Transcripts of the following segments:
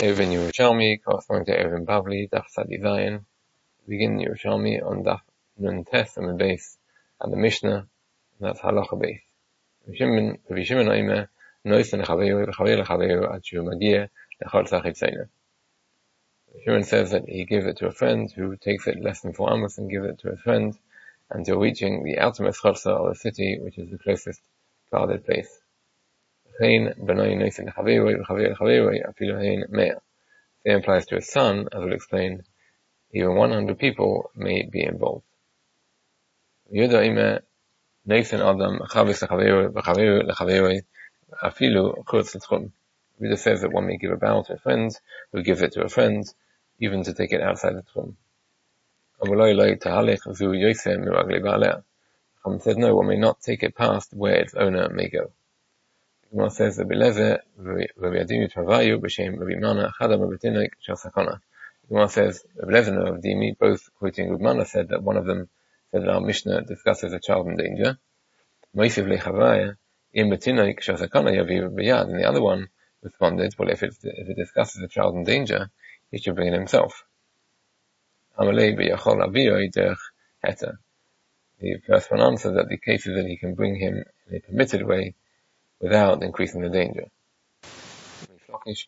Eruvin Yerushalmi, corresponding to Eruvin Bavli, Daf Sadi Zayin. Begin Yerushalmi on Daf Nun Tes and the base and the Mishnah, and that's Halacha base. Shimon Oimer, Nois Nechaveru, V'Chaver Lechaveru, Ad Shu Magia, Lechol Tzachit Seina. Shimon says that he gives it to a friend who takes it less than 4 amos and gives it to a friend until reaching the outermost cholsa of the city, which is the closest guarded place. It applies to a son, as we'll explain. Even 100 people may be involved. Yehuda says that one may give a bow to a friend who gives it to a friend, even to take it outside the tchum. Says no, one may not take it past where its owner may go. Gemara says that Gemara says Rebbe of Dimi, both quoting Reb Mana, said that one of them said that our Mishnah discusses a child in danger. And the other one responded, well, if it discusses a child in danger, he should bring it himself. The first one answered that the case is that he can bring him in a permitted way without increasing the danger. Mishlokish,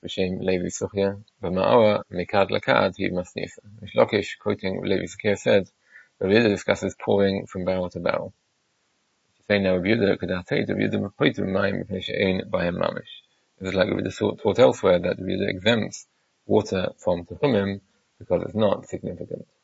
quoting Levi Sukhia, said, Rabbi Yehuda discusses pouring from barrel to barrel. Say now, Rabbi Yehuda it is like Rabbi Yehuda taught elsewhere that Rabbi Yehuda exempts water from Tehumim because it's not significant.